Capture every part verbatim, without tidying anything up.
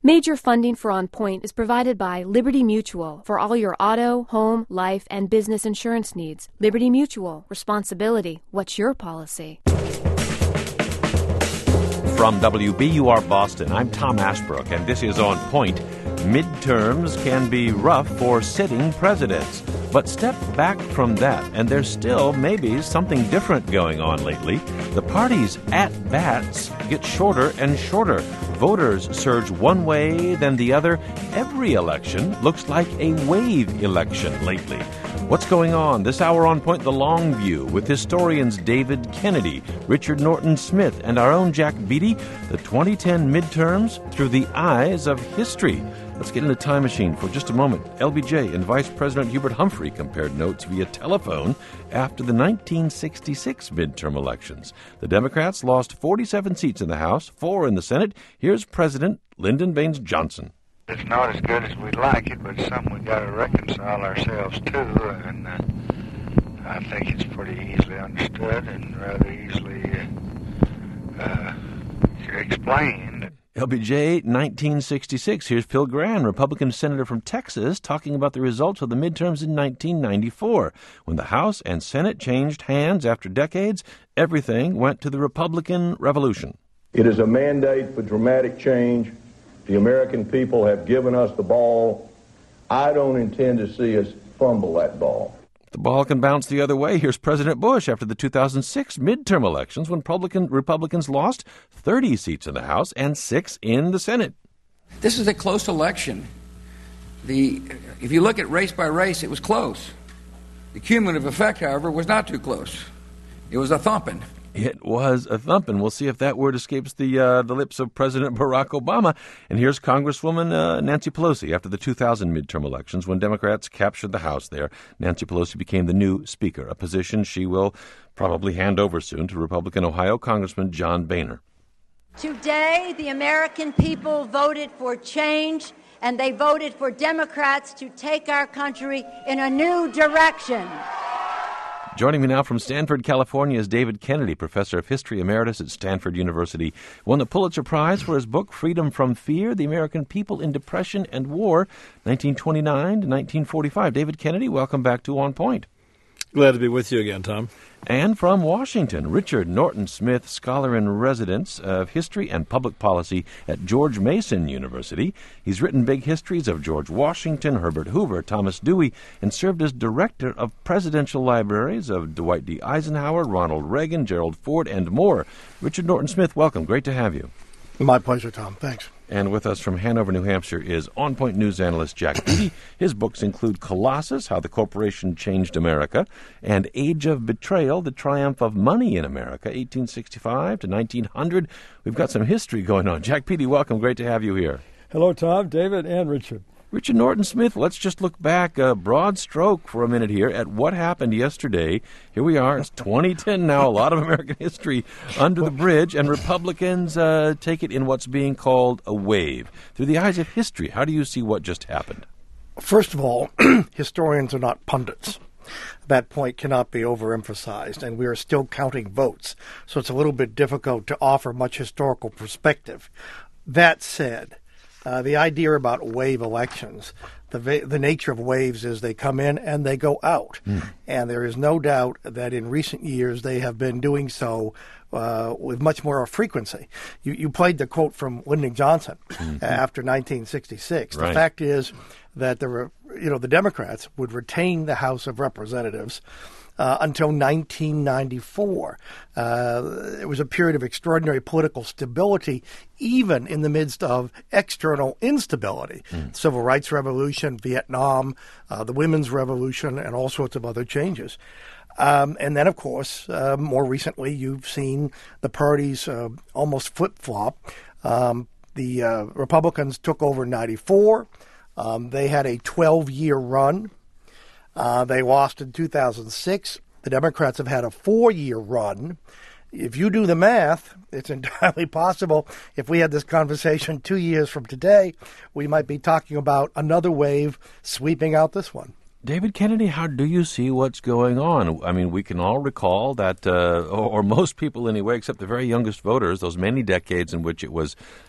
Major funding for On Point is provided by Liberty Mutual for all your auto, home, life, and business insurance needs. Liberty Mutual. Responsibility. What's your policy? From W B U R Boston, I'm Tom Ashbrook, and this is On Point. Midterms can be rough for sitting presidents. But step back from that, and there's still maybe something different going on lately. The party's at-bats get shorter and shorter. Voters surge one way, then the other. Every election looks like a wave election lately. What's going on? This hour On Point, The Long View, with historians David Kennedy, Richard Norton Smith, and our own Jack Beatty, the twenty ten midterms through the eyes of history. Let's get in the time machine for just a moment. L B J and Vice President Hubert Humphrey compared notes via telephone after the nineteen sixty-six midterm elections. The Democrats lost forty-seven seats in the House, four in the Senate. Here's President Lyndon Baines Johnson. It's not as good as we'd like it, but it's something we've got to reconcile ourselves to, and uh, I think it's pretty easily understood and rather easily uh, uh, explained. L B J, nineteen sixty-six. Here's Phil Gramm, Republican senator from Texas, talking about the results of the midterms in nineteen ninety-four. When the House and Senate changed hands after decades, everything went to the Republican Revolution. It is a mandate for dramatic change. The American people have given us the ball. I don't intend to see us fumble that ball. The ball can bounce the other way. Here's President Bush after the two thousand six midterm elections when Republican, Republicans lost thirty seats in the House and six in the Senate. This is a close election. The, if you look at race by race, it was close. The cumulative effect, however, was not too close. It was a thumping. It was a thumping. We'll see if that word escapes the uh, the lips of President Barack Obama. And here's Congresswoman uh, Nancy Pelosi after the two thousand midterm elections when Democrats captured the House there. Nancy Pelosi became the new Speaker, a position she will probably hand over soon to Republican Ohio Congressman John Boehner. Today, the American people voted for change, and they voted for Democrats to take our country in a new direction. Joining me now from Stanford, California, is David Kennedy, professor of history emeritus at Stanford University. Won the Pulitzer Prize for his book, Freedom from Fear, The American People in Depression and War, nineteen twenty-nine to nineteen forty-five. David Kennedy, welcome back to On Point. Glad to be with you again, Tom. And from Washington, Richard Norton Smith, scholar in residence of history and public policy at George Mason University. He's written big histories of George Washington, Herbert Hoover, Thomas Dewey, and served as director of presidential libraries of Dwight D. Eisenhower, Ronald Reagan, Gerald Ford, and more. Richard Norton Smith, welcome. Great to have you. My pleasure, Tom. Thanks. And with us from Hanover, New Hampshire, is On Point News analyst Jack Beatty. His books include Colossus, How the Corporation Changed America, and Age of Betrayal, The Triumph of Money in America, eighteen sixty-five to nineteen hundred. We've got some history going on. Jack Beatty, welcome. Great to have you here. Hello, Tom, David, and Richard. Richard Norton Smith, let's just look back, a broad stroke for a minute here, at what happened yesterday. Here we are, it's twenty ten now, a lot of American history under the bridge, and Republicans uh, take it in what's being called a wave. Through the eyes of history, how do you see what just happened? First of all, historians are not pundits. That point cannot be overemphasized, and we are still counting votes, so it's a little bit difficult to offer much historical perspective. That said, Uh, the idea about wave elections, the va- the nature of waves is they come in and they go out. Mm. And there is no doubt that in recent years they have been doing so uh, with much more frequency. You, you played the quote from Lyndon Johnson mm-hmm. after nineteen sixty-six. Right. The fact is that the re- you know the Democrats would retain the House of Representatives Uh, until nineteen ninety-four. Uh, it was a period of extraordinary political stability, even in the midst of external instability. Mm. Civil rights revolution, Vietnam, uh, the women's revolution, and all sorts of other changes. Um, and then, of course, uh, more recently, you've seen the parties uh, almost flip-flop. Um, the uh, Republicans took over in ninety-four. Um, they had a twelve-year run. Uh, they lost in two thousand six. The Democrats have had a four-year run. If you do the math, it's entirely possible if we had this conversation two years from today, we might be talking about another wave sweeping out this one. David Kennedy, how do you see what's going on? I mean, we can all recall that, uh, or, or most people anyway, except the very youngest voters, those many decades in which it was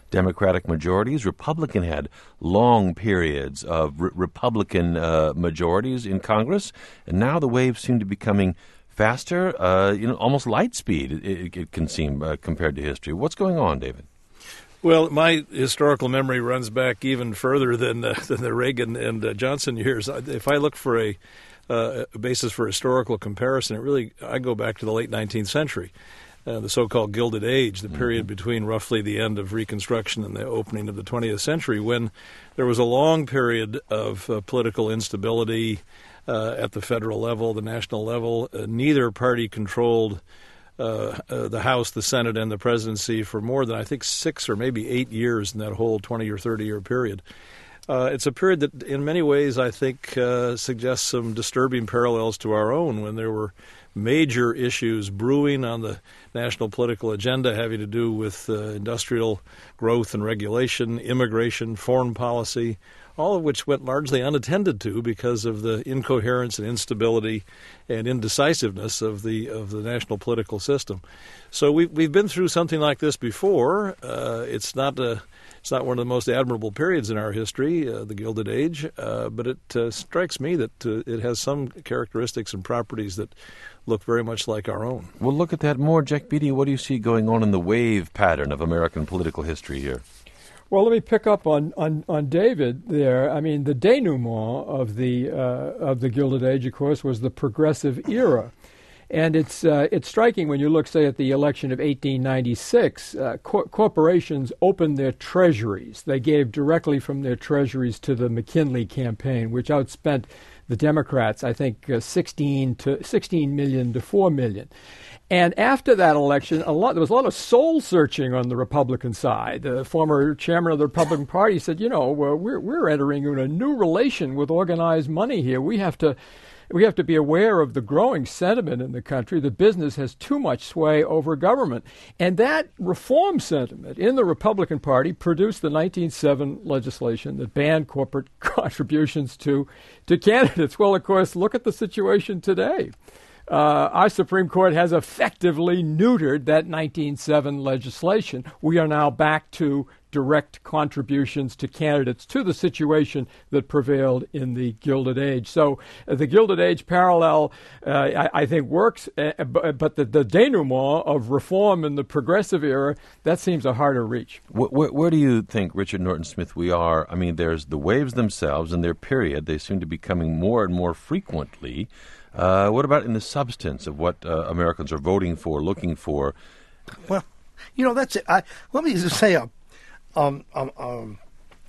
Democratic majorities. Republican had long periods of re- Republican uh, majorities in Congress, and now the waves seem to be coming faster, uh, you know, almost light speed, it, it can seem, uh, compared to history. What's going on, David? Well, my historical memory runs back even further than, uh, than the Reagan and uh, Johnson years. If I look for a, uh, a basis for historical comparison, it really, I go back to the late nineteenth century. Uh, the so-called Gilded Age, the period mm-hmm. between roughly the end of Reconstruction and the opening of the twentieth century, when there was a long period of uh, political instability uh, at the federal level, the national level. Uh, neither party controlled uh, uh, the House, the Senate, and the presidency for more than, I think, six or maybe eight years in that whole twenty or thirty-year period. Uh, it's a period that, in many ways, I think uh, suggests some disturbing parallels to our own, when there were major issues brewing on the national political agenda having to do with uh, industrial growth and regulation, immigration, foreign policy, all of which went largely unattended to because of the incoherence and instability and indecisiveness of the of the national political system. So we've we've been through something like this before. Uh, it's not a It's not one of the most admirable periods in our history, uh, the Gilded Age, uh, but it uh, strikes me that uh, it has some characteristics and properties that look very much like our own. Well, look at that more. Jack Beatty, what do you see going on in the wave pattern of American political history here? Well, let me pick up on, on, on David there. I mean, the denouement of the uh, of the Gilded Age, of course, was the Progressive Era. And it's uh, it's striking when you look, say, at the election of eighteen ninety-six. Uh, cor- corporations opened their treasuries. They gave directly from their treasuries to the McKinley campaign, which outspent the Democrats, I think, uh, sixteen to sixteen million to four million. And after that election, a lot there was a lot of soul searching on the Republican side. The former chairman of the Republican Party said, "You know, we're we're entering in a new relation with organized money here. We have to." We have to be aware of the growing sentiment in the country that business has too much sway over government." And that reform sentiment in the Republican Party produced the nineteen oh seven legislation that banned corporate contributions to, to candidates. Well, of course, look at the situation today. Uh, our Supreme Court has effectively neutered that nineteen oh seven legislation. We are now back to direct contributions to candidates, to the situation that prevailed in the Gilded Age. So uh, the Gilded Age parallel, uh, I, I think, works, uh, but, but the, the denouement of reform in the Progressive Era, that seems a harder reach. Where, where, where do you think, Richard Norton Smith, we are? I mean, there's the waves themselves and their period. They seem to be coming more and more frequently. Uh, what about in the substance of what uh, Americans are voting for, looking for? Well, you know, that's it. I, let me just say a, um, um, um,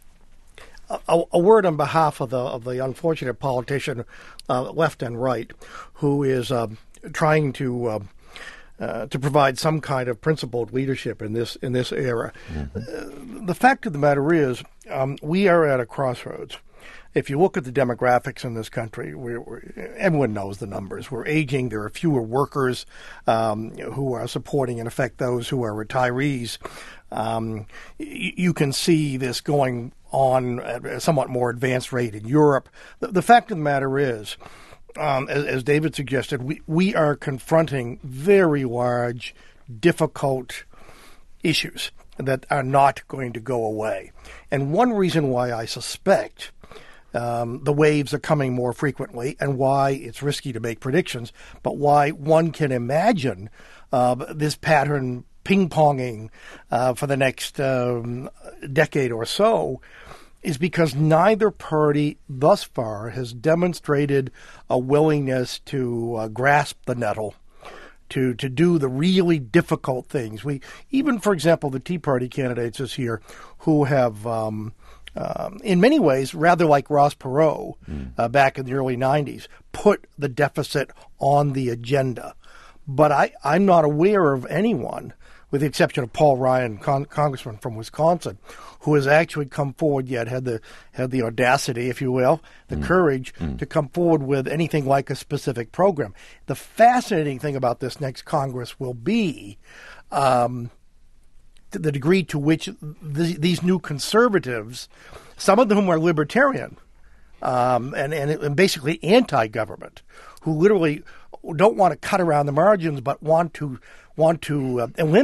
a, a word on behalf of the of the unfortunate politician, uh, left and right, who is uh, trying to uh, uh, to provide some kind of principled leadership in this in this era. Mm-hmm. Uh, the fact of the matter is, um, we are at a crossroads. If you look at the demographics in this country, we're, we're, everyone knows the numbers. We're aging. There are fewer workers um, who are supporting, in effect, those who are retirees. Um, y- you can see this going on at a somewhat more advanced rate in Europe. The, the fact of the matter is, um, as, as David suggested, we, we are confronting very large, difficult issues that are not going to go away. And one reason why I suspect Um, the waves are coming more frequently, and why it's risky to make predictions, but why one can imagine uh, this pattern ping-ponging uh, for the next um, decade or so is because neither party thus far has demonstrated a willingness to uh, grasp the nettle, to to do the really difficult things. We even, for example, the Tea Party candidates this year who have um, Um, in many ways, rather like Ross Perot mm. uh, back in the early nineties, put the deficit on the agenda. But I, I'm not aware of anyone, with the exception of Paul Ryan, con- congressman from Wisconsin, who has actually come forward yet, had the had the audacity, if you will, the mm. courage mm. to come forward with anything like a specific program. The fascinating thing about this next Congress will be Um, the degree to which the, these new conservatives, some of whom are libertarian um, and, and, and basically anti-government, who literally don't want to cut around the margins but want to want to uh, eliminate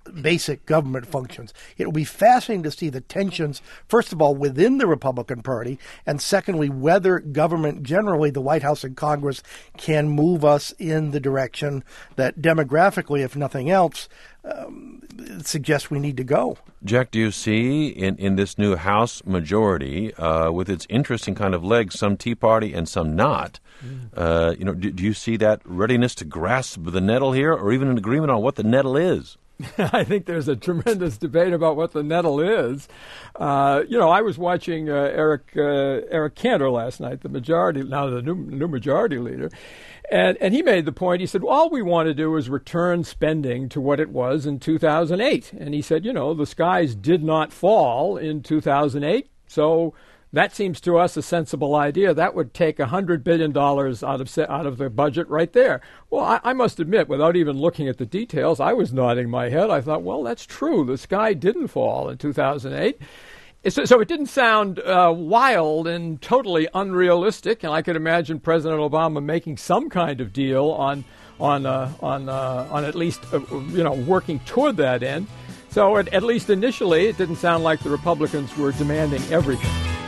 basic government functions. It will be fascinating to see the tensions, first of all, within the Republican Party, and secondly, whether government generally, the White House and Congress, can move us in the direction that demographically, if nothing else, um, suggests we need to go. Jack, do you see in, in this new House majority, uh, with its interesting kind of legs, some Tea Party and some not, uh, you know, do, do you see that readiness to grasp the nettle here, or even an agreement on what the nettle is? I think there's a tremendous debate about what the nettle is. Uh, you know, I was watching uh, Eric uh, Eric Cantor last night, the majority, now the new, new majority leader, and, and he made the point, he said, well, all we want to do is return spending to what it was in two thousand eight. And he said, you know, the skies did not fall in two thousand eight, so that seems to us a sensible idea. That would take one hundred billion dollars out of out of the budget right there. Well, I, I must admit, without even looking at the details, I was nodding my head. I thought, well, that's true. The sky didn't fall in two thousand eight. So, so it didn't sound uh, wild and totally unrealistic, and I could imagine President Obama making some kind of deal on on uh, on uh, on at least uh, you know working toward that end. So at, at least initially, it didn't sound like the Republicans were demanding everything.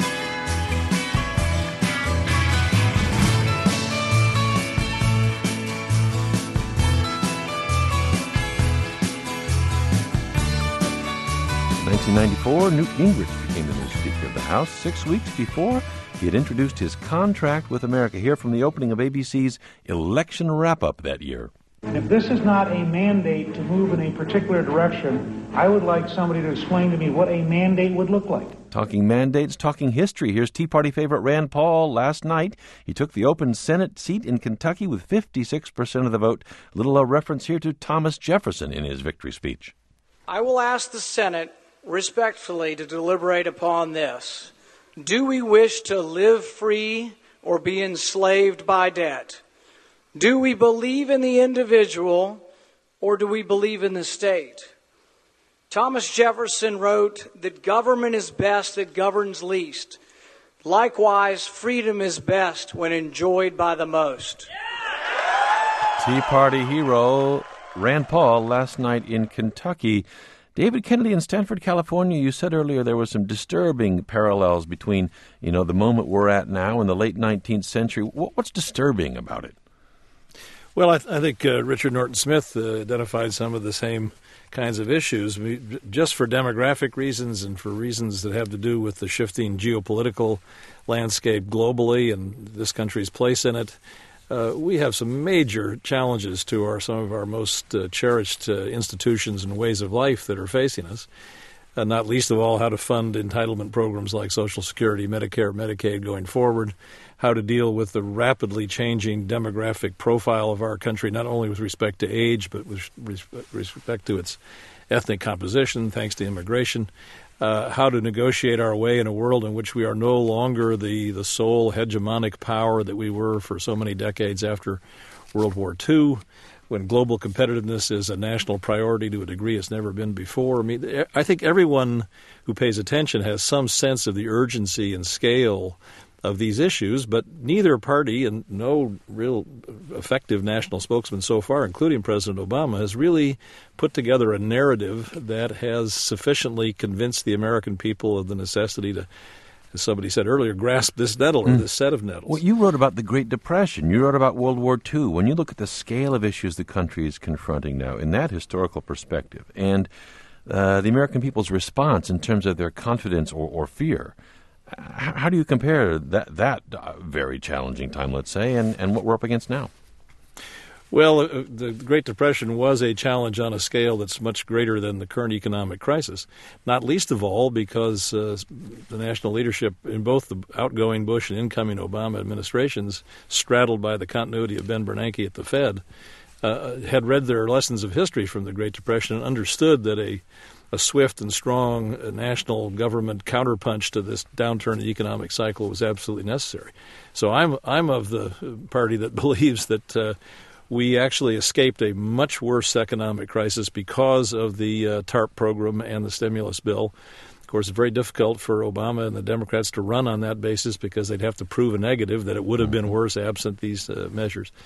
nineteen ninety-four, Newt Gingrich became the new Speaker of the House six weeks before he had introduced his contract with America. Here from the opening of A B C's election wrap-up that year. If this is not a mandate to move in a particular direction, I would like somebody to explain to me what a mandate would look like. Talking mandates, talking history. Here's Tea Party favorite Rand Paul last night. He took the open Senate seat in Kentucky with fifty-six percent of the vote. A little uh, reference here to Thomas Jefferson in his victory speech. I will ask the Senate respectfully to deliberate upon this. Do we wish to live free or be enslaved by debt? Do we believe in the individual or do we believe in the state? Thomas Jefferson wrote that government is best that governs least. Likewise, freedom is best when enjoyed by the most. Tea Party hero Rand Paul last night in Kentucky. David Kennedy in Stanford, California, you said earlier there were some disturbing parallels between, you know, the moment we're at now and the late nineteenth century. What's disturbing about it? Well, I, th- I think uh, Richard Norton Smith uh, identified some of the same kinds of issues. We, just for demographic reasons and for reasons that have to do with the shifting geopolitical landscape globally and this country's place in it, Uh, we have some major challenges to our some of our most uh, cherished uh, institutions and ways of life that are facing us, uh, not least of all how to fund entitlement programs like Social Security, Medicare, Medicaid going forward, how to deal with the rapidly changing demographic profile of our country, not only with respect to age, but with res- respect to its ethnic composition, thanks to immigration. Uh, how to negotiate our way in a world in which we are no longer the, the sole hegemonic power that we were for so many decades after World War Two, when global competitiveness is a national priority to a degree it's never been before. I mean, I think everyone who pays attention has some sense of the urgency and scale of these issues, but neither party and no real effective national spokesman so far, including President Obama, has really put together a narrative that has sufficiently convinced the American people of the necessity to, as somebody said earlier, grasp this nettle or this set of nettles. Well, you wrote about the Great Depression. You wrote about World War Two. When you look at the scale of issues the country is confronting now in that historical perspective and uh, the American people's response in terms of their confidence or, or fear, how do you compare that that very challenging time, let's say, and, and what we're up against now? Well, uh, the Great Depression was a challenge on a scale that's much greater than the current economic crisis, not least of all because uh, the national leadership in both the outgoing Bush and incoming Obama administrations, straddled by the continuity of Ben Bernanke at the Fed, uh, had read their lessons of history from the Great Depression and understood that a A swift and strong national government counterpunch to this downturn in the economic cycle was absolutely necessary. So I'm I'm of the party that believes that uh, we actually escaped a much worse economic crisis because of the uh, TARP program and the stimulus bill. Of course, it's very difficult for Obama and the Democrats to run on that basis because they'd have to prove a negative that it would have been worse absent these uh, measures.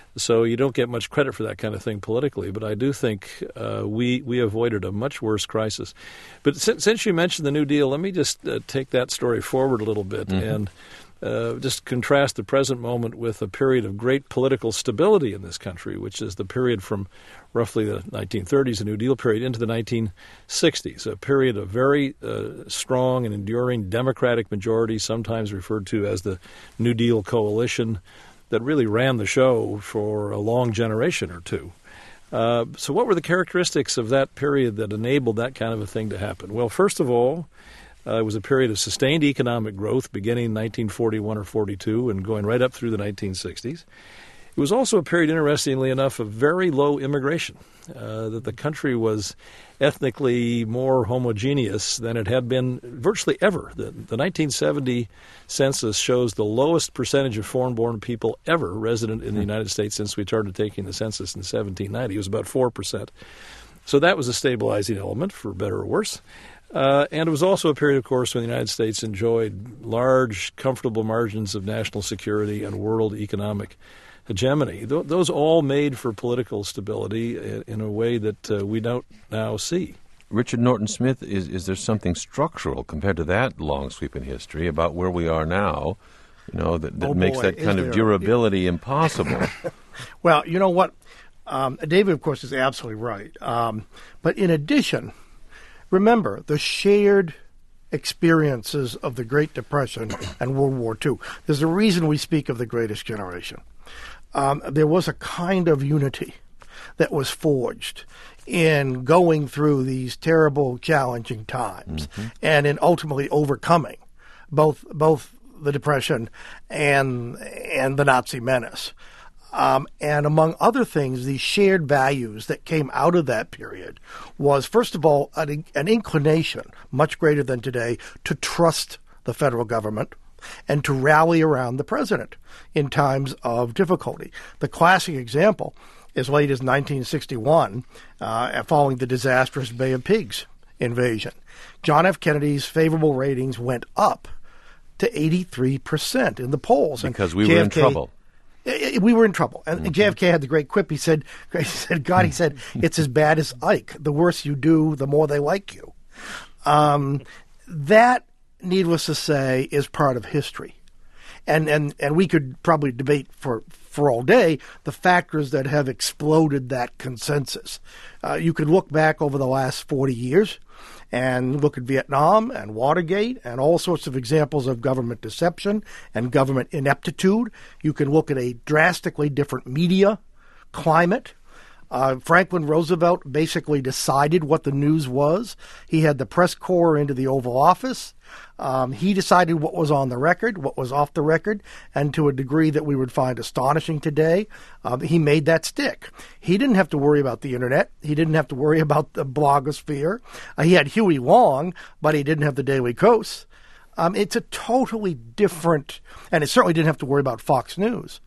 So you don't get much credit for that kind of thing politically. But I do think uh, we we avoided a much worse crisis. But since, since you mentioned the New Deal, let me just uh, take that story forward a little bit mm-hmm. and uh, just contrast the present moment with a period of great political stability in this country, which is the period from roughly the nineteen thirties, the New Deal period, into the nineteen sixties, a period of very uh, strong and enduring Democratic majority, sometimes referred to as the New Deal coalition, that really ran the show for a long generation or two. Uh, so what were the characteristics of that period that enabled that kind of a thing to happen? Well, first of all, uh, it was a period of sustained economic growth beginning in nineteen forty-one or forty-two and going right up through the nineteen sixties. It was also a period, interestingly enough, of very low immigration, uh, that the country was ethnically more homogeneous than it had been virtually ever. The, the nineteen seventy census shows the lowest percentage of foreign-born people ever resident in the United States since we started taking the census in seventeen ninety. It was about four percent. So that was a stabilizing element, for better or worse. Uh, and it was also a period, of course, when the United States enjoyed large, comfortable margins of national security and world economic hegemony. Th- those all made for political stability in, in a way that uh, we don't now see. Richard Norton Smith, is, is there something structural compared to that long sweep in history about where we are now, you know, that, that oh makes boy, that kind of there? durability impossible? Well, you know what? Um, David, of course, is absolutely right. Um, but in addition, remember the shared experiences of the Great Depression and World War Two. There's a reason we speak of the greatest generation. Um, there was a kind of unity that was forged in going through these terrible, challenging times mm-hmm. and in ultimately overcoming both both the Depression and and the Nazi menace. Um, and among other things, the shared values that came out of that period was, first of all, an, an inclination, much greater than today, to trust the federal government and to rally around the president in times of difficulty. The classic example, as late as nineteen sixty-one, uh, following the disastrous Bay of Pigs invasion, John F. Kennedy's favorable ratings went up to eighty-three percent in the polls. Because we J F K, were in trouble. We were in trouble. And mm-hmm. J F K had the great quip. He said, he said, God, he said, it's as bad as Ike. The worse you do, the more they like you. Um, that, needless to say, is part of history. And, and, and we could probably debate for, for all day the factors that have exploded that consensus. Uh, you could look back over the last forty years and look at Vietnam and Watergate and all sorts of examples of government deception and government ineptitude. You can look at a drastically different media climate. Uh, Franklin Roosevelt basically decided what the news was. He had the press corps into the Oval Office. Um, he decided what was on the record, what was off the record, and to a degree that we would find astonishing today, um, he made that stick. He didn't have to worry about the internet. He didn't have to worry about the blogosphere. Uh, he had Huey Long, but he didn't have the Daily Kos. Um, it's a totally different, and it certainly didn't have to worry about Fox News.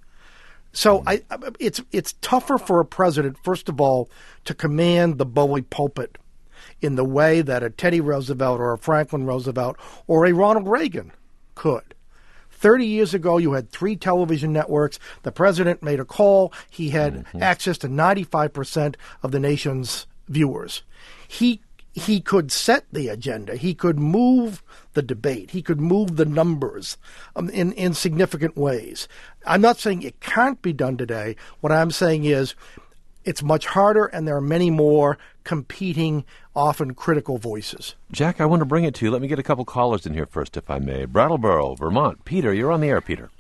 So I, it's it's tougher for a president, first of all, to command the bully pulpit in the way that a Teddy Roosevelt or a Franklin Roosevelt or a Ronald Reagan could. Thirty years ago, you had three television networks. The president made a call. He had mm-hmm. access to ninety-five percent of the nation's viewers. He he could set the agenda. He could move the debate. He could move the numbers um, in, in significant ways. I'm not saying it can't be done today. What I'm saying is it's much harder, and there are many more competing, often critical voices. Jack, I want to bring it to you. Let me get a couple callers in here first, if I may. Brattleboro, Vermont. Peter, you're on the air, Peter.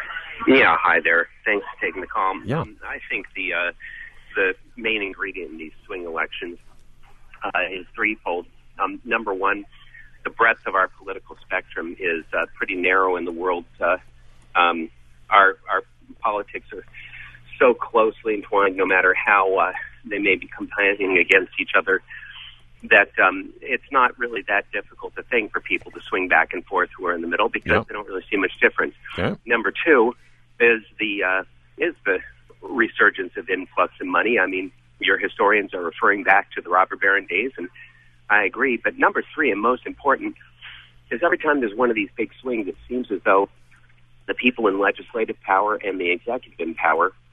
Yeah, hi there. Thanks for taking the call. Yeah. Um, I think the uh, the main ingredient in these swing elections uh, is threefold. Um, number one, the breadth of our political spectrum is uh, pretty narrow in the world. Uh, um, our our politics are so closely entwined, no matter how uh, they may be competing against each other, that um, it's not really that difficult a thing for people to swing back and forth who are in the middle, because yep. they don't really see much difference. Yep. Number two is the uh, is the resurgence of influx of money. I mean, your historians are referring back to the robber baron days, and I agree. But number three, and most important, is every time there's one of these big swings, it seems as though the people in legislative power and the executive power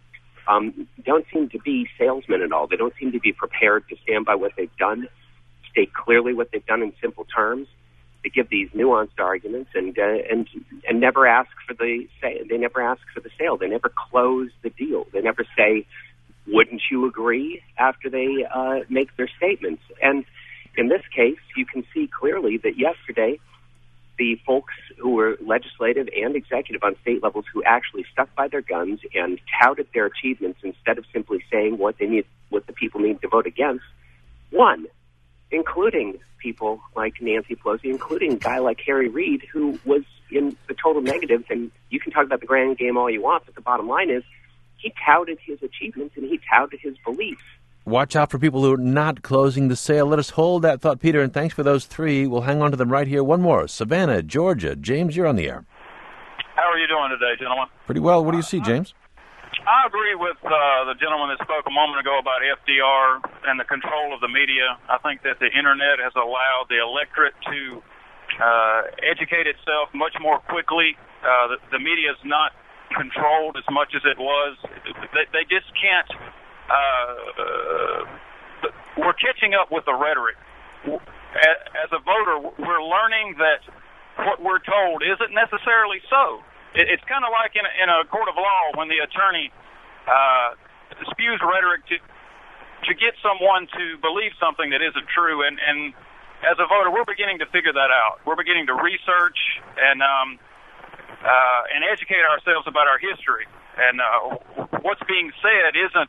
um, don't seem to be salesmen at all. They don't seem to be prepared to stand by what they've done, state clearly what they've done in simple terms. They give these nuanced arguments and uh, and and never ask for the sale. They never ask for the sale. They never close the deal. They never say, "Wouldn't you agree?" after they uh, make their statements. And in this case, you can see clearly that yesterday, the folks who were legislative and executive on state levels who actually stuck by their guns and touted their achievements instead of simply saying what they need, what the people need to vote against, won, including people like Nancy Pelosi, including a guy like Harry Reid, who was in the total negative. And you can talk about the grand game all you want, but the bottom line is he touted his achievements and he touted his beliefs. Watch out for people who are not closing the sale. Let us hold that thought, Peter, and thanks for those three. We'll hang on to them right here. One more. Savannah, Georgia. James, you're on the air. How are you doing today, gentlemen? Pretty well. What do you see, James? I agree with uh, the gentleman that spoke a moment ago about F D R and the control of the media. I think that the Internet has allowed the electorate to uh, educate itself much more quickly. Uh, the, the media is not controlled as much as it was. They, they just can't. Uh, uh, we're catching up with the rhetoric. As a voter, we're learning that what we're told isn't necessarily so. It's kind of like in a, in a court of law when the attorney uh, spews rhetoric to to get someone to believe something that isn't true. And, and as a voter, we're beginning to figure that out. We're beginning to research and um, uh, and educate ourselves about our history. And uh, what's being said isn't.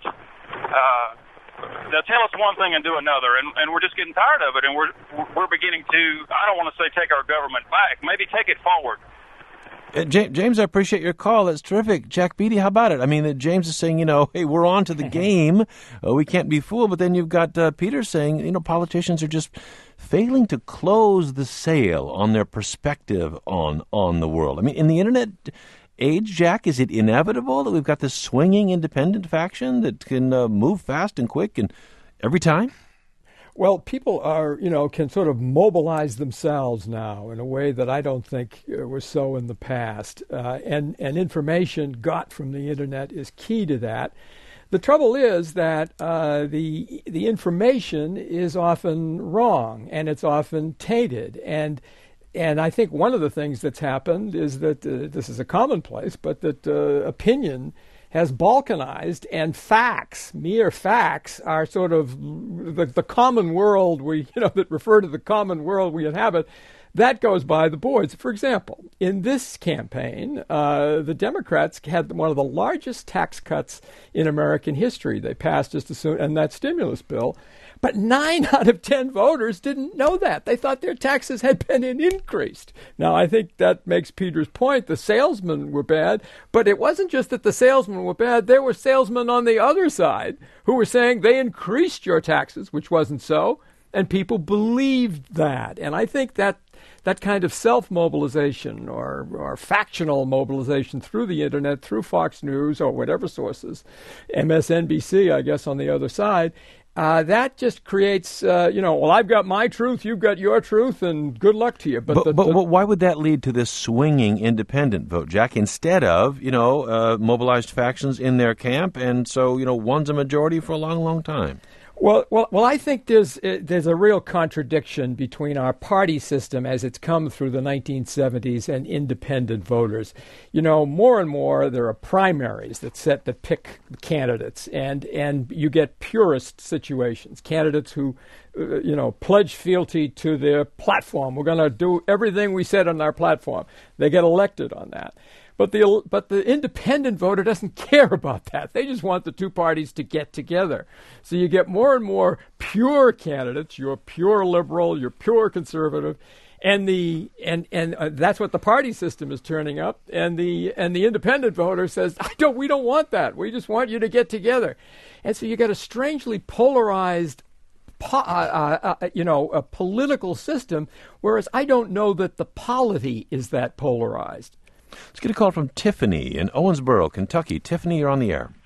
Uh, they'll tell us one thing and do another, and, and we're just getting tired of it. And we're we're beginning to. I don't want to say take our government back. Maybe take it forward. Uh, James, I appreciate your call. That's terrific. Jack Beatty, how about it? I mean, uh, James is saying, you know, hey, we're on to the game. Uh, we can't be fooled. But then you've got uh, Peter saying, you know, politicians are just failing to close the sale on their perspective on on the world. I mean, in the Internet age, Jack, is it inevitable that we've got this swinging independent faction that can uh, move fast and quick and every time? Well, people are, you know, can sort of mobilize themselves now in a way that I don't think was so in the past. Uh, and, and information got from the Internet is key to that. The trouble is that uh, the the information is often wrong and it's often tainted. And and I think one of the things that's happened is that uh, this is a commonplace, but that uh, opinion has balkanized, and facts, mere facts, are sort of the, the common world we, you know, that refer to the common world we inhabit. That goes by the boards. For example, in this campaign, uh, the Democrats had one of the largest tax cuts in American history. They passed just as soon, and that stimulus bill. But nine out of ten voters didn't know that. They thought their taxes had been increased. Now, I think that makes Peter's point. The salesmen were bad, but it wasn't just that the salesmen were bad. There were salesmen on the other side who were saying they increased your taxes, which wasn't so, and people believed that. And I think that that kind of self-mobilization or, or factional mobilization through the Internet, through Fox News or whatever sources, M S N B C, I guess, on the other side, Uh, that just creates, uh, you know, well, I've got my truth, you've got your truth, and good luck to you. But, but, the, but, the, but why would that lead to this swinging independent vote, Jack, instead of, you know, uh, mobilized factions in their camp, and so, you know, one's a majority for a long, long time? Well, well, well. I think there's uh, there's a real contradiction between our party system as it's come through the nineteen seventies and independent voters. You know, more and more there are primaries that set that pick candidates, and and you get purist situations. Candidates who, uh, you know, pledge fealty to their platform. We're going to do everything we said on our platform. They get elected on that. But the but the independent voter doesn't care about that. They just want the two parties to get together. So you get more and more pure candidates. You're pure liberal. You're pure conservative, and the and and uh, that's what the party system is turning up. And the and the independent voter says, I don't. We don't want that. We just want you to get together. And so you get a strangely polarized, Po- uh, uh, you know, a political system. Whereas I don't know that the polity is that polarized. Let's get a call from Tiffany in Owensboro, Kentucky. Tiffany, you're on the air.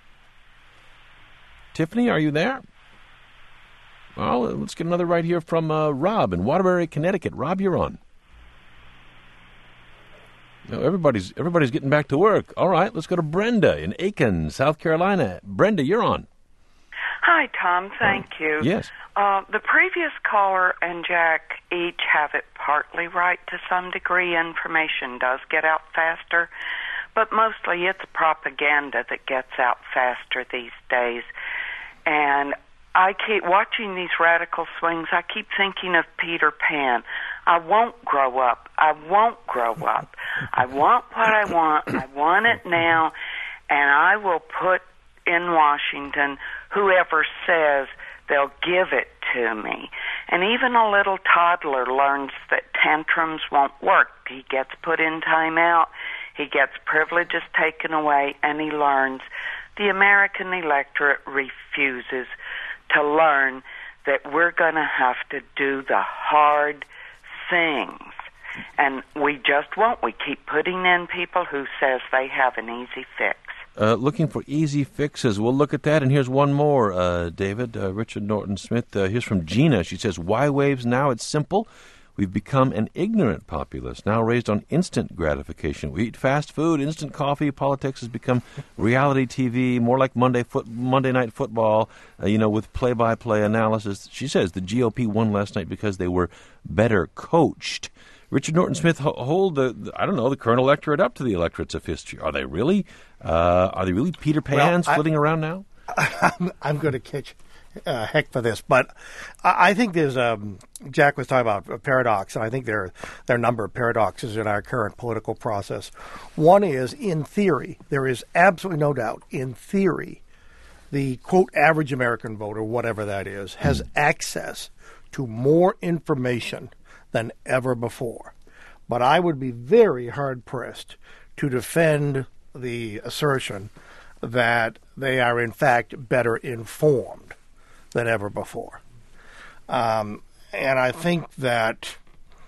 Tiffany, are you there? Well, let's get another right here from uh, Rob in Waterbury, Connecticut. Rob, you're on. No, everybody's everybody's getting back to work. All right, let's go to Brenda in Aiken, South Carolina. Brenda, you're on. Hi, Tom. Thank you. Yes. Uh, the previous caller and Jack each have it partly right to some degree. Information does get out faster, but mostly it's propaganda that gets out faster these days. And I keep watching these radical swings. I keep thinking of Peter Pan. I won't grow up. I won't grow up. I want what I want. I want it now, and I will put in Washington whoever says they'll give it to me. And even a little toddler learns that tantrums won't work. He gets put in timeout, he gets privileges taken away, and he learns. The American electorate refuses to learn that we're going to have to do the hard things. And we just won't. We keep putting in people who says they have an easy fix. Uh, looking for easy fixes. We'll look at that. And here's one more, uh, David. Uh, Richard Norton Smith. Uh, here's from Gina. She says, why waves now? It's simple. We've become an ignorant populace, now raised on instant gratification. We eat fast food, instant coffee. Politics has become reality T V, more like Monday foot, Monday Night Football, uh, you know, with play-by-play analysis. She says the G O P won last night because they were better coached. Richard Norton Smith, hold the, the I don't know, the current electorate up to the electorates of history. Are they really? Uh, are they really Peter Pans well, flitting around now? I'm, I'm going to catch uh, heck for this, but I, I think there's um, Jack was talking about a paradox, and I think there there are a number of paradoxes in our current political process. One is, in theory, there is absolutely no doubt, in theory, the quote average American voter, whatever that is, has mm. access to more information than ever before. But I would be very hard-pressed to defend the assertion that they are, in fact, better informed than ever before. Um, and I think that...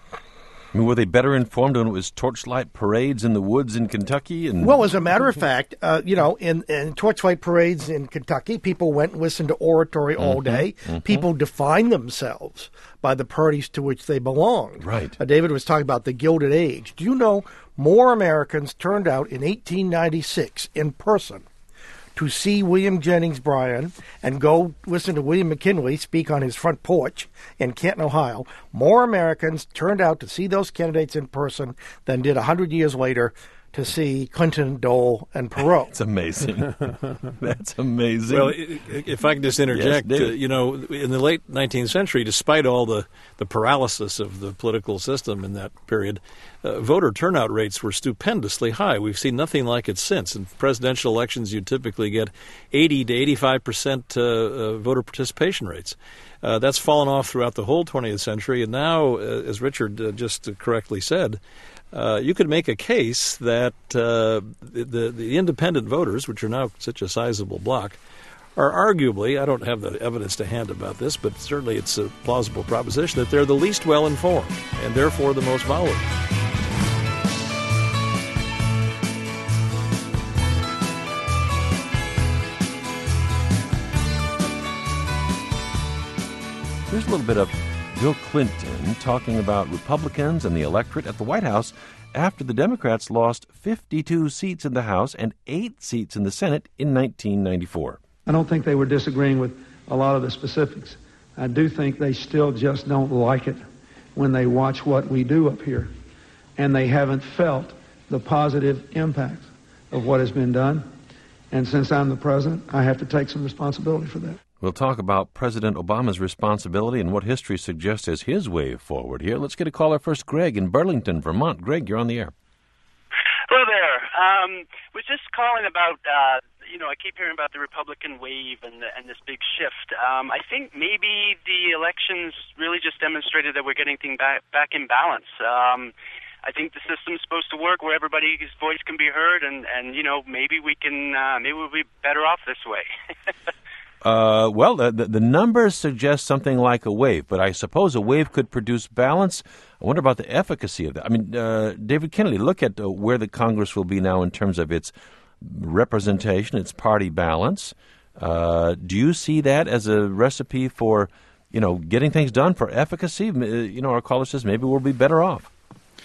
I mean, were they better informed when it was torchlight parades in the woods in Kentucky? And Well, as a matter of fact, uh, you know, in, in torchlight parades in Kentucky, people went and listened to oratory all Mm-hmm, day. mm-hmm. People defined themselves by the parties to which they belonged. Right. Uh, David was talking about the Gilded Age. Do you know more Americans turned out in eighteen ninety-six in person to see William Jennings Bryan and go listen to William McKinley speak on his front porch in Canton, Ohio? More Americans turned out to see those candidates in person than did one hundred years later to see Clinton, Dole, and Perot. It's amazing. That's amazing. Well, if I can just interject, yes, uh, you know, in the late nineteenth century, despite all the, the paralysis of the political system in that period, uh, voter turnout rates were stupendously high. We've seen nothing like it since. In presidential elections, you typically get eighty to eighty-five percent uh, uh, voter participation rates. Uh, that's fallen off throughout the whole twentieth century, and now, uh, as Richard uh, just correctly said, Uh, you could make a case that uh, the, the independent voters, which are now such a sizable block, are arguably, I don't have the evidence to hand about this, but certainly it's a plausible proposition that they're the least well-informed and therefore the most volatile. Here's a little bit of Bill Clinton talking about Republicans and the electorate at the White House after the Democrats lost fifty-two seats in the House and eight seats in the Senate in nineteen ninety-four. I don't think they were disagreeing with a lot of the specifics. I do think they still just don't like it when they watch what we do up here, and they haven't felt the positive impact of what has been done. And since I'm the president, I have to take some responsibility for that. We'll talk about President Obama's responsibility and what history suggests as his way forward here. Let's get a caller first. Greg in Burlington, Vermont. Greg, you're on the air. Hello there. Um, was just calling about, uh, you know, I keep hearing about the Republican wave and, the, and this big shift. Um, I think maybe the elections really just demonstrated that we're getting things back, back in balance. Um, I think the system's supposed to work where everybody's voice can be heard, and, and you know, maybe we can, uh, maybe we'll be better off this way. Uh, well, the, the numbers suggest something like a wave, but I suppose a wave could produce balance. I wonder about the efficacy of that. I mean, uh, David Kennedy, look at uh, where the Congress will be now in terms of its representation, its party balance. Uh, do you see that as a recipe for, you know, getting things done, for efficacy? You know, our caller says maybe we'll be better off.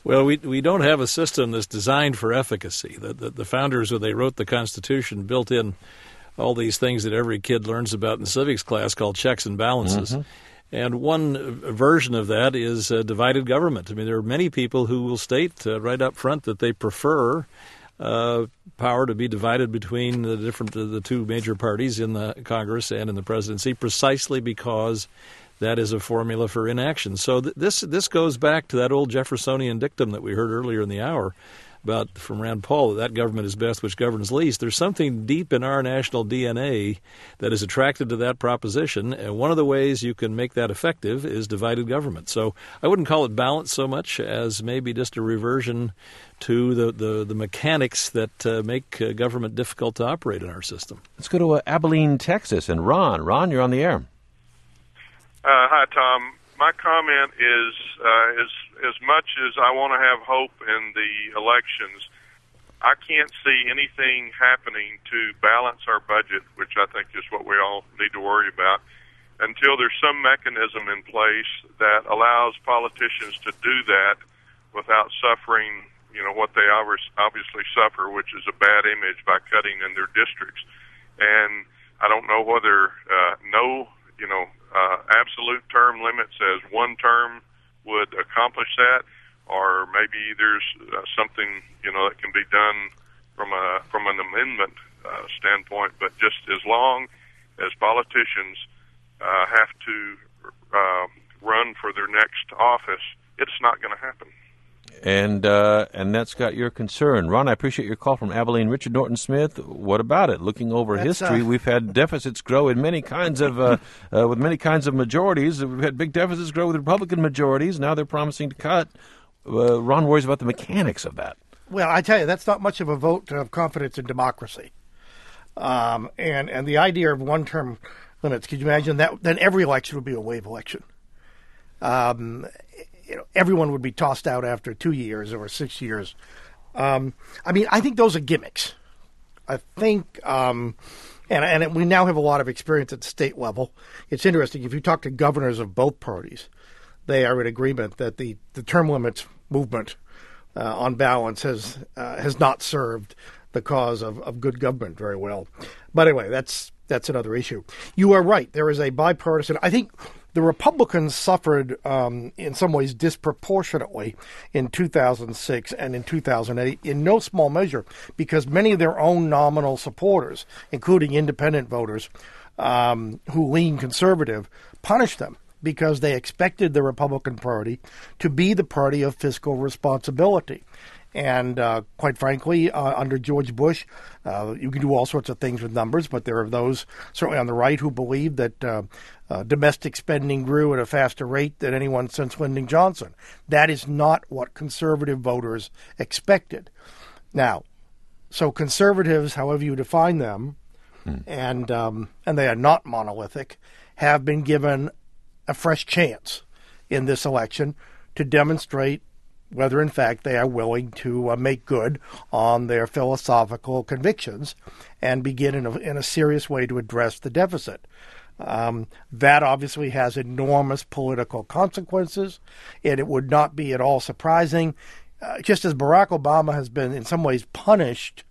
Well, we we don't have a system that's designed for efficacy. The, the, the founders, when they wrote the Constitution, built in all these things that every kid learns about in civics class called checks and balances. Mm-hmm. And one version of that is uh, divided government. I mean, there are many people who will state uh, right up front that they prefer uh, power to be divided between the different uh, the two major parties in the Congress and in the presidency, precisely because that is a formula for inaction. So th- this this goes back to that old Jeffersonian dictum that we heard earlier in the hour about from Rand Paul, that that government is best which governs least. There's something deep in our national D N A that is attracted to that proposition, and one of the ways you can make that effective is divided government. So I wouldn't call it balance so much as maybe just a reversion to the, the, the mechanics that uh, make uh, government difficult to operate in our system. Let's go to uh, Abilene, Texas, and Ron. Ron, you're on the air. Uh, hi, Tom. My comment is, uh, as as much as I want to have hope in the elections, I can't see anything happening to balance our budget, which I think is what we all need to worry about, until there's some mechanism in place that allows politicians to do that without suffering, you know, what they obviously suffer, which is a bad image by cutting in their districts. And I don't know whether uh, no, you know, Uh, absolute term limit says one term would accomplish that, or maybe there's uh, something, you know, that can be done from a from an amendment uh, standpoint. But just as long as politicians uh, have to uh, run for their next office, it's not going to happen. And uh, and that's got your concern. Ron, I appreciate your call from Abilene. Richard Norton-Smith, what about it? Looking over that's, history, uh, we've had deficits grow in many kinds of, uh, uh, with many kinds of majorities. We've had big deficits grow with Republican majorities. Now they're promising to cut. Uh, Ron worries about the mechanics of that. Well, I tell you, that's not much of a vote of confidence in democracy. Um, and, and the idea of one-term limits, could you imagine that? Then every election would be a wave election. Um You know, everyone would be tossed out after two years or six years. Um, I mean, I think those are gimmicks. I think, um, and, and we now have a lot of experience at the state level. It's interesting. If you talk to governors of both parties, they are in agreement that the, the term limits movement, uh, on balance, has uh, has not served the cause of, of good government very well. But anyway, that's that's another issue. You are right. There is a bipartisan. I think the Republicans suffered um, in some ways disproportionately in two thousand six and in two thousand eight, in no small measure, because many of their own nominal supporters, including independent voters um, who lean conservative, punished them because they expected the Republican Party to be the party of fiscal responsibility. And uh, quite frankly, uh, under George Bush, uh, you can do all sorts of things with numbers, but there are those, certainly on the right, who believe that uh, uh, domestic spending grew at a faster rate than anyone since Lyndon Johnson. That is not what conservative voters expected. Now, so conservatives, however you define them, hmm. and um, and they are not monolithic, have been given a fresh chance in this election to demonstrate whether, in fact, they are willing to uh, make good on their philosophical convictions and begin in a, in a serious way to address the deficit. Um, that obviously has enormous political consequences, and it would not be at all surprising, uh, just as Barack Obama has been in some ways punished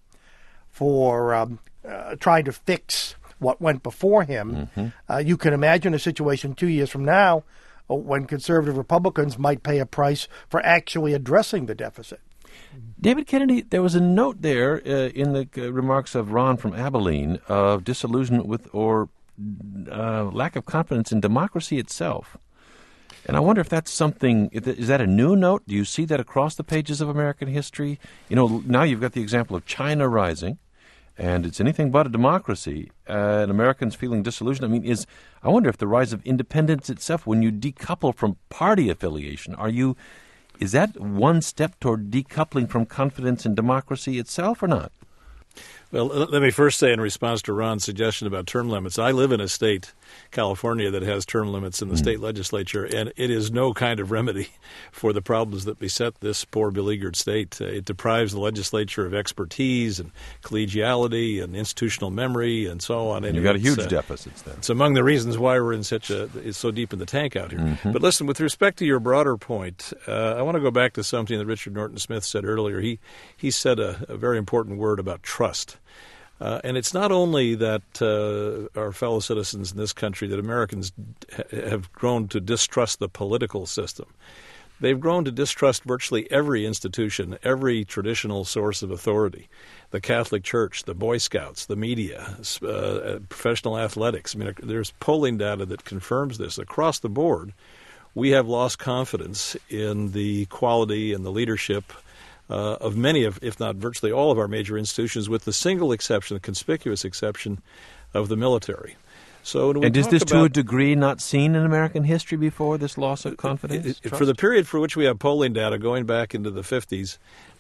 for um, uh, trying to fix what went before him. Mm-hmm. Uh, you can imagine a situation two years from now when conservative Republicans might pay a price for actually addressing the deficit. David Kennedy, there was a note there uh, in the uh, remarks of Ron from Abilene of disillusionment with or uh, lack of confidence in democracy itself. And I wonder if that's something, is that a new note? Do you see that across the pages of American history? You know, now you've got the example of China rising, and it's anything but a democracy, uh, and Americans feeling disillusioned. I mean, is I wonder if the rise of independence itself, when you decouple from party affiliation, are you, is that one step toward decoupling from confidence in democracy itself or not? Well, let me first say in response to Ron's suggestion about term limits, I live in a state, California, that has term limits in the mm. state legislature, and it is no kind of remedy for the problems that beset this poor, beleaguered state. Uh, it deprives the legislature of expertise and collegiality and institutional memory and so on. And you've got a huge uh, deficits there. It's among the reasons why we're in such a it's so deep in the tank out here. Mm-hmm. But listen, with respect to your broader point, uh, I want to go back to something that Richard Norton Smith said earlier. He he said a, a very important word about trust. Uh, and it's not only that uh, our fellow citizens in this country, that Americans ha- have grown to distrust the political system. They've grown to distrust virtually every institution, every traditional source of authority, the Catholic Church, the Boy Scouts, the media, uh, professional athletics. I mean, there's polling data that confirms this. Across the board, we have lost confidence in the quality and the leadership Uh, of many of, if not virtually all of our major institutions, with the single exception, the conspicuous exception of the military. So, when we and is this about, to a degree not seen in American history before, this loss of confidence? It, it, for the period for which we have polling data going back into the fifties,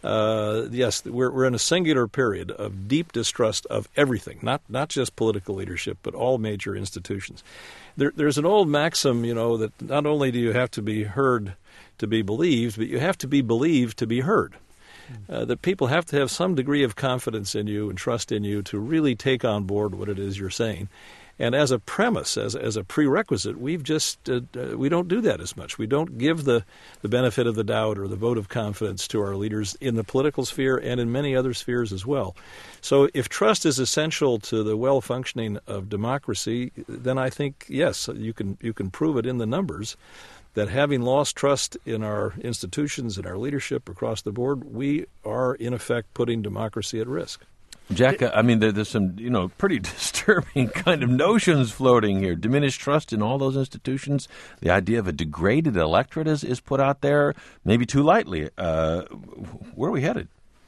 uh, yes, we're, we're in a singular period of deep distrust of everything, not not just political leadership, but all major institutions. There, there's an old maxim, you know, that not only do you have to be heard to be believed, but you have to be believed to be heard. Uh, that people have to have some degree of confidence in you and trust in you to really take on board what it is you're saying. And as a premise, as as a prerequisite, we've just uh, uh, we don't do that as much. We don't give the, the benefit of the doubt or the vote of confidence to our leaders in the political sphere and in many other spheres as well. So if trust is essential to the well-functioning of democracy, then I think, yes, you can you can prove it in the numbers that having lost trust in our institutions and our leadership across the board, we are, in effect, putting democracy at risk. Jack, I mean, there, there's some, you know, pretty disturbing kind of notions floating here. Diminished trust in all those institutions. The idea of a degraded electorate is, is put out there, maybe too lightly. Uh, where are we headed?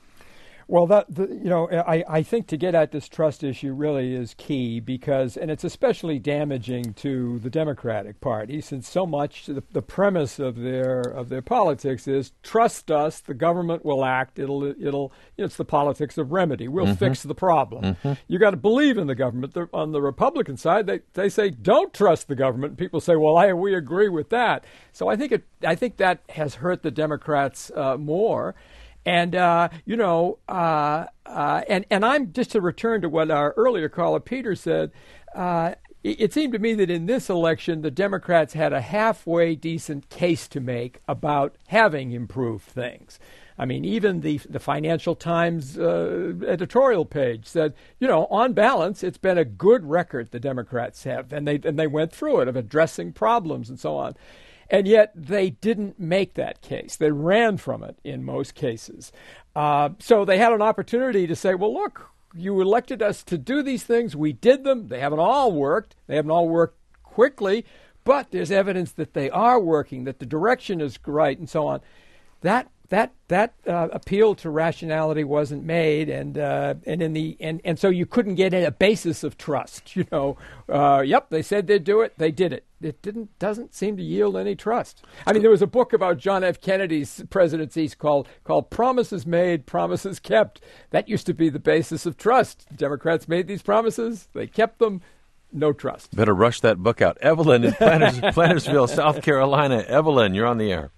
Well, that the, you know, I, I think to get at this trust issue really is key because, and it's especially damaging to the Democratic Party, since so much the, the premise of their of their politics is trust us, the government will act. It'll it'll you know, it's the politics of remedy. We'll mm-hmm. fix the problem. Mm-hmm. You got to believe in the government. The, on the Republican side, they they say don't trust the government. People say, well, I we agree with that. So I think it I think that has hurt the Democrats uh, more. And, uh, you know, uh, uh, and, and I'm just to return to what our earlier caller, Peter, said, uh, it, it seemed to me that in this election, the Democrats had a halfway decent case to make about having improved things. I mean, even the the Financial Times uh, editorial page said, you know, on balance, it's been a good record the Democrats have. And they, and they went through it of addressing problems and so on. And yet they didn't make that case. They ran from it in most cases. Uh, so they had an opportunity to say, well, look, you elected us to do these things. We did them. They haven't all worked. They haven't all worked quickly. But there's evidence that they are working, that the direction is right, and so on. That that that uh, appeal to rationality wasn't made, and uh, and in the and, and so you couldn't get a basis of trust. You know, uh, yep, they said they'd do it, they did it. It didn't doesn't seem to yield any trust. I mean, there was a book about John F. Kennedy's presidency called called Promises Made, Promises Kept. That used to be the basis of trust. Democrats made these promises, they kept them. No trust. Better rush that book out. Evelyn in Planters, Plantersville, South Carolina. Evelyn, you're on the air.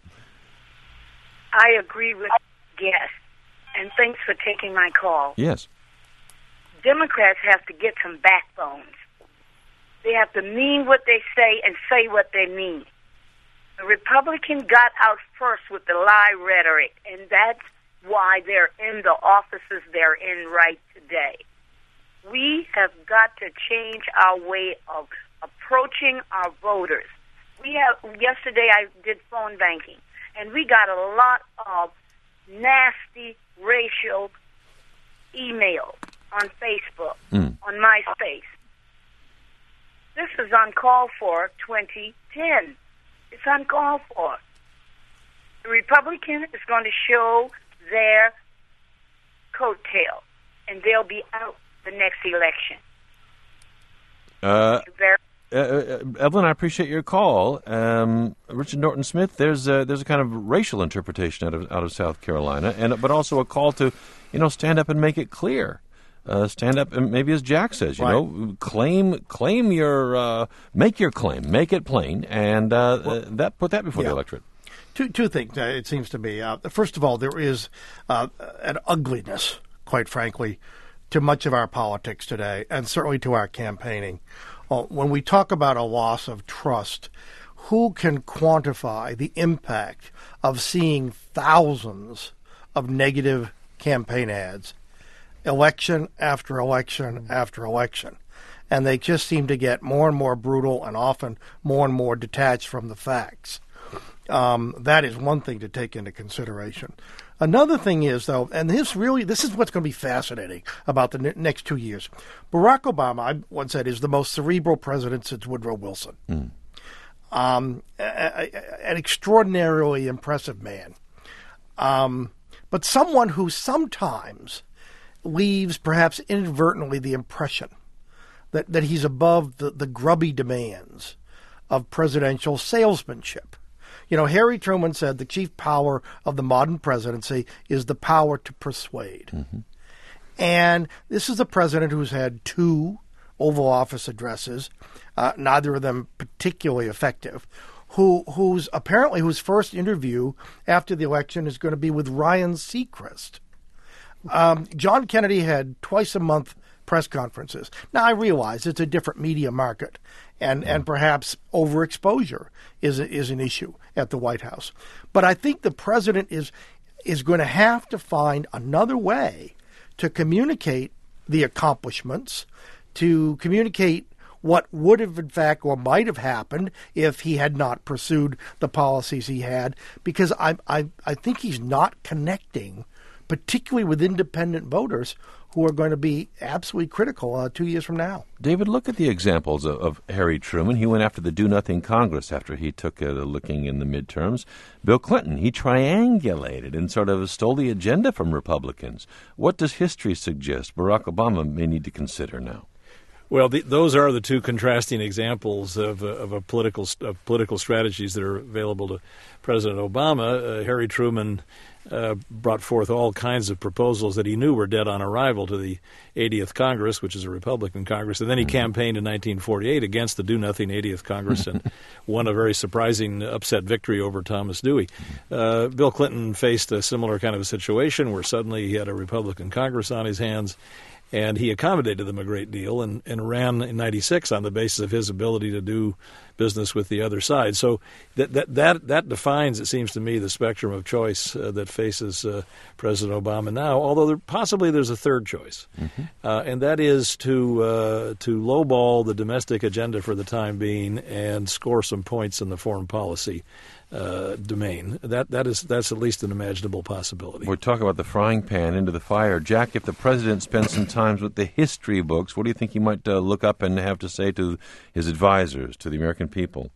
I agree with guests, and thanks for taking my call. Yes. Democrats have to get some backbones. They have to mean what they say and say what they mean. The Republicans got out first with the lie rhetoric, and that's why they're in the offices they're in right today. We have got to change our way of approaching our voters. We have yesterday I did phone banking, and we got a lot of nasty racial emails on Facebook, mm. on MySpace. This is uncalled for twenty ten. It's uncalled for. The Republican is going to show their coattail, and they'll be out the next election. Uh, uh, uh, Evelyn, I appreciate your call. Um, Richard Norton Smith, there's a, there's a kind of racial interpretation out of out of South Carolina, and but also a call to, you know, stand up and make it clear uh, stand up and maybe, as Jack says, you Right. know, claim claim your uh, make your claim, make it plain, and uh, Well, that put that before yeah. the electorate. Two two things, uh, it seems to me. Uh, first of all, there is uh, an ugliness, quite frankly, to much of our politics today, and certainly to our campaigning. Uh, when we talk about a loss of trust, who can quantify the impact of seeing thousands of negative campaign ads, election after election after election? And they just seem to get more and more brutal and often more and more detached from the facts. Um, that is one thing to take into consideration. Another thing is, though, and this really, this is what's going to be fascinating about the ne- next two years. Barack Obama, I once said, is the most cerebral president since Woodrow Wilson. Mm. Um, a, a, an extraordinarily impressive man. Um, but someone who sometimes leaves, perhaps inadvertently, the impression that, that he's above the, the grubby demands of presidential salesmanship. You know, Harry Truman said the chief power of the modern presidency is the power to persuade. Mm-hmm. And this is a president who's had two Oval Office addresses, uh, neither of them particularly effective, who who's apparently whose first interview after the election is going to be with Ryan Seacrest. Um, John Kennedy had twice a month press conferences. Now, I realize it's a different media market, and, mm. and perhaps overexposure is a, is an issue at the White House. But I think the president is is going to have to find another way to communicate the accomplishments, to communicate what would have, in fact, or might have happened if he had not pursued the policies he had, because I, I, I think he's not connecting, particularly with independent voters who are going to be absolutely critical uh, two years from now. David, look at the examples of, of Harry Truman. He went after the do-nothing Congress after he took a licking in the midterms. Bill Clinton, he triangulated and sort of stole the agenda from Republicans. What does history suggest Barack Obama may need to consider now? Well, the, those are the two contrasting examples of, uh, of a political of political strategies that are available to President Obama. Uh, Harry Truman uh, brought forth all kinds of proposals that he knew were dead on arrival to the eightieth Congress, which is a Republican Congress, and then he mm-hmm. campaigned in nineteen forty-eight against the do-nothing eightieth Congress and won a very surprising upset victory over Thomas Dewey. Uh, Bill Clinton faced a similar kind of a situation where suddenly he had a Republican Congress on his hands, and he accommodated them a great deal and, and ran in ninety-six on the basis of his ability to do business with the other side. So that that that, that defines, it seems to me, the spectrum of choice uh, that faces uh, President Obama now, although there, possibly there's a third choice, mm-hmm. uh, and that is to, uh, to lowball the domestic agenda for the time being and score some points in the foreign policy Uh, domain. That that is that's at least an imaginable possibility. We're talking about the frying pan into the fire. Jack, if the president spends some time with the history books, what do you think he might uh, look up and have to say to his advisors, to the American people?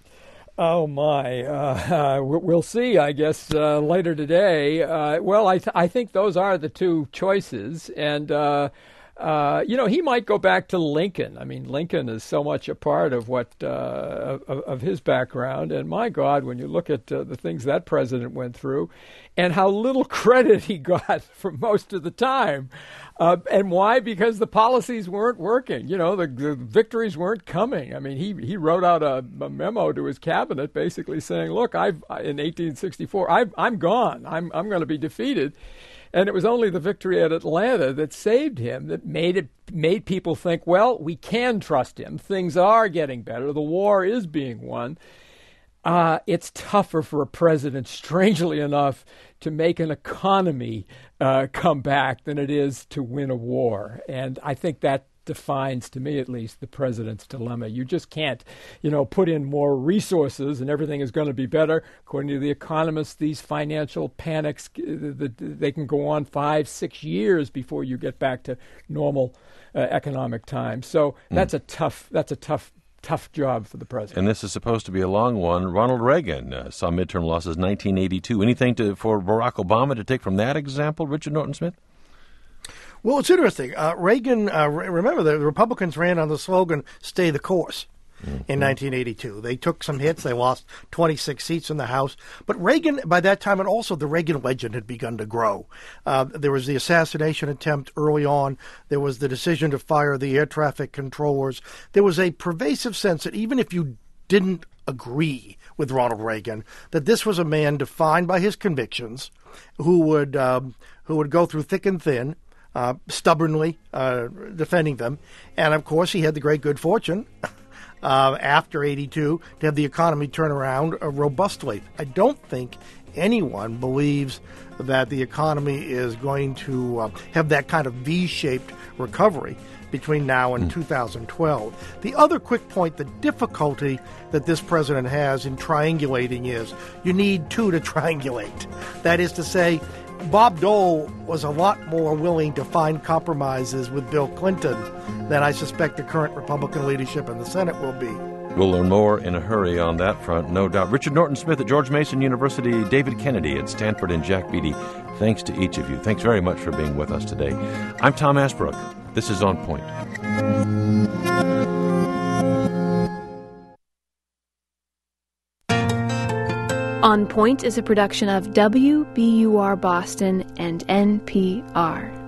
Oh, my. Uh, uh, we'll see, I guess, uh, later today. Uh, well, I, th- I think those are the two choices. And uh, Uh, you know, he might go back to Lincoln. I mean, Lincoln is so much a part of what uh, of, of his background. And my God, when you look at uh, the things that president went through and how little credit he got for most of the time. Uh, and why? Because the policies weren't working. You know, the, the victories weren't coming. I mean, he he wrote out a, a memo to his cabinet basically saying, look, I've in eighteen sixty-four, I've, I'm gone. I'm I'm going to be defeated. And it was only the victory at Atlanta that saved him, that made it made people think, well, we can trust him. Things are getting better. The war is being won. Uh, it's tougher for a president, strangely enough, to make an economy uh, come back than it is to win a war. And I think that defines, to me at least, the president's dilemma. You just can't, you know, put in more resources and everything is going to be better. According to the economists, these financial panics, they can go on five, six years before you get back to normal uh, economic times. So that's mm. a tough, that's a tough, tough job for the president. And this is supposed to be a long one. Ronald Reagan uh, saw midterm losses nineteen eighty-two. Anything to, for Barack Obama to take from that example, Richard Norton-Smith? Well, it's interesting. Uh, Reagan, uh, remember, the Republicans ran on the slogan, stay the course. in nineteen eighty-two. They took some hits. They lost twenty-six seats in the House. But Reagan, by that time, and also the Reagan legend had begun to grow. Uh, there was the assassination attempt early on. There was the decision to fire the air traffic controllers. There was a pervasive sense that even if you didn't agree with Ronald Reagan, that this was a man defined by his convictions, who would um, who would go through thick and thin, uh, stubbornly uh, defending them. And, of course, he had the great good fortune uh, after eighty-two to have the economy turn around uh, robustly. I don't think anyone believes that the economy is going to uh, have that kind of V-shaped recovery between now and mm. two thousand twelve. The other quick point, the difficulty that this president has in triangulating is you need two to triangulate. That is to say, Bob Dole was a lot more willing to find compromises with Bill Clinton than I suspect the current Republican leadership in the Senate will be. We'll learn more in a hurry on that front, no doubt. Richard Norton-Smith at George Mason University, David Kennedy at Stanford, and Jack Beatty, thanks to each of you. Thanks very much for being with us today. I'm Tom Ashbrook. This is On Point. On Point is a production of W B U R Boston and N P R.